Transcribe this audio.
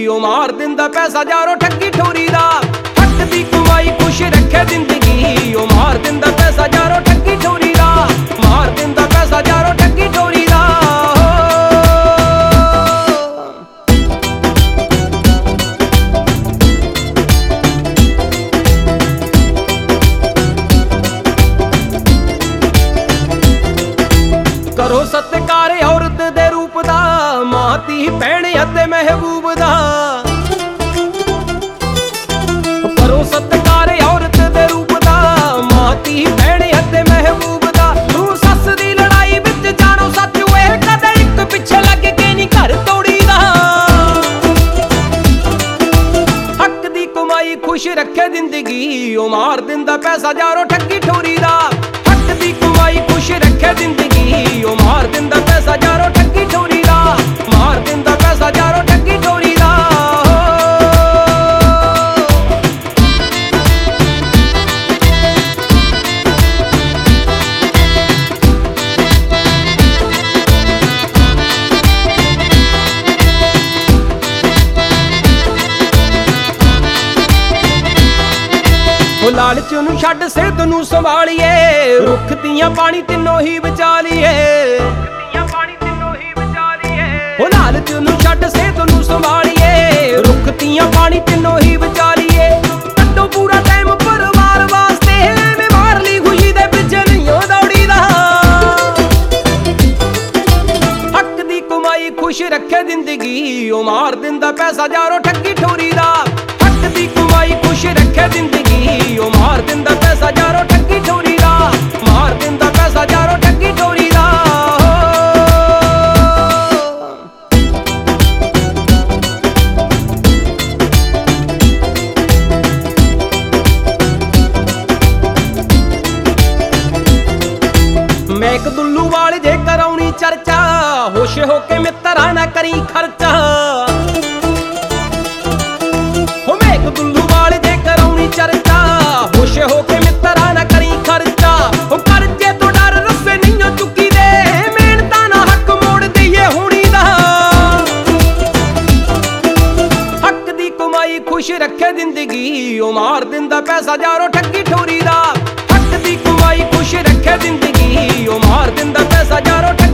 ਉਹ ਮਾਰ ਦਿੰਦਾ ਪੈਸਾ ਯਾਰੋ ਠੱਗੀ ਠੋਰੀ ਦਾ। ਹੱਕ ਦੀ ਕਮਾਈ ਖੁਸ਼ ਰੱਖੇ ਜ਼ਿੰਦਗੀ, ਉਹ ਮਾਰ ਦਿੰਦਾ ਪੈਸਾ ਯਾਰੋ ਠੱਗੀ ਠੋਰੀ ਦਾ। ਮਾਰ ਦਿੰਦਾ ਪੈਸਾ ਯਾਰੋ ਠੱਗੀ ਠੋਰੀ ਦਾ। ਕਰੋ ਸਤਿਕਾਰ ਔਰਤ ਦੇ ਰੂਪ ਦਾ, ਮਾਂ ਧੀ ਭੈਣ ਅਤੇ ਮਹਿਬੂਬ ਦਾ। ਕਰੋ ਸਤਿਕਾਰ ਔਰਤ ਦੇ ਰੂਪ ਦਾ, ਮਾਂ ਧੀ ਭੈਣ ਅਤੇ ਮਹਿਬੂਬ ਦਾ। ਤੂੰ ਸੱਸ ਦੀ ਲੜਾਈ ਵਿੱਚ ਜਾਣੋ ਸੱਚ, ਇਹ ਕਦੇ ਇੱਕ ਪਿੱਛੇ ਲੱਗ ਕੇ ਨਹੀਂ ਘਰ ਤੋੜੀ ਦਾ। ਹੱਕ ਦੀ ਕਮਾਈ ਖੁਸ਼ ਰੱਖੇ ਜ਼ਿੰਦਗੀ, ਉਹ ਮਾਰ ਦਿੰਦਾ ਪੈਸਾ ਯਾਰੋ ਠੱਗੀ ਠੋਰੀ ਦਾ। ਹੱਕ ਦੀ ਕਮਾਈ ਖੁਸ਼ ਰੱਖੇ ਜ਼ਿੰਦਗੀ, ਉਹ ਮਾਰ ਦਿੰਦਾ ਪੈਸਾ ਯਾਰੋ ਠੱਗੀ ਠੋਰੀ ਦਾ। ਮਾਰ ਦਿੰਦਾ ਪੈਸਾ ਯਾਰੋ ਠੱਗੀ ਠੋਰੀ ਦਾ। ਉਹ ਲਾਲਚ ਨੂੰ ਛੱਡ ਸਿਹਤ ਨੂੰ ਸੰਭਾਲੀਏ, ਰੁੱਖ ਦੀਆਂ ਪਾਣੀ ਤਿੰਨੋਂ ਹੀ ਬਚਾ ਲਈਏ। ਉਹ ਲਾਲਚ ਨੂੰ ਛੱਡ ਸਿਹਤ ਨੂੰ ਸੰਭਾਲੀਏ, ਰੁੱਖ ਦੀਆਂ ਪਾਣੀ ਤਿੰਨੋਂ ਹੀ ਬਚਾ ਲਈਏ। ਕੱਢੋ ਪੂਰਾ ਟਾਈਮ ਪਰਿਵਾਰ ਵਾਸਤੇ, ਐਵੇਂ ਮਾਰ ਲਈ ਖੁਸ਼ੀ ਦੇ ਪਿੱਛੇ ਨਹੀਂ ਉਹ ਦੌੜੀਦਾ। ਹੱਕ ਦੀ ਕਮਾਈ ਖੁਸ਼ ਰੱਖੇ ਜ਼ਿੰਦਗੀ, ਉਹ ਮਾਰ ਦਿੰਦਾ ਪੈਸਾ ਯਾਰੋ ਠੱਗੀ ਠੋਰੀ ਦਾ। ਹੱਕ ਦੀ ਕਮਾਈ ਖੁਸ਼ ਰੱਖੇ ਜ਼ਿੰਦਗੀ, ਉਹ ਮਾਰ ਦਿੰਦਾ ਪੈਸਾ ਯਾਰੋ ਠੱਗੀ ਠੋਰੀ ਦਾ। ਮਾਰ ਦਿੰਦਾ ਪੈਸਾ ਯਾਰੋ ਠੱਗੀ ਠੋਰੀ ਦਾ। ਮੈਂ ਇੱਕ ਦੁੱਲੂ ਵਾਲੇ ਜੇ ਕਰਾਉਣੀ ਚਰਚਾ, ਹੋਸ਼ ਹੋ ਕੇ ਮਿੱਤਰਾਂ ਨਾ ਕਰੀ ਖਰਚਾ। ਹੋ ਮੈਂ ਇੱਕ ਦੁੱਲੂ ਵਾਲੇ ਜੇ ਕਰਾਉਣੀ ਚਰਚਾ, ਹੋਸ਼ ਹੋ ਕੇ ਮਿੱਤਰਾਂ ਨਾ ਕਰੀ ਖਰਚਾ। ਉਹ ਕਰਜ਼ੇ ਤੋਂ ਡਰ ਰੱਸੇ ਨਹੀਂ ਚੁੱਕੀ ਦੇ, ਮਿਹਨਤਾਂ ਨਾ ਹੱਕ ਮੋੜ ਦਈਏ ਹੋਣੀ ਦਾ। ਹੱਕ ਦੀ ਕਮਾਈ ਖੁਸ਼ ਰੱਖੇ ਜ਼ਿੰਦਗੀ, ਉਹ ਮਾਰ ਦਿੰਦਾ ਪੈਸਾ ਯਾਰੋ ਠੱਗੀ ਠੋਰੀ ਦਾ। ਹੱਕ ਦੀ ਕਮਾਈ ਖੁਸ਼ ਰੱਖੇ ਜ਼ਿੰਦਗੀ, ਉਹ ਮਾਰ ਦਿੰਦਾ ਪੈਸਾ ਯਾਰੋ ਠੱਗੀ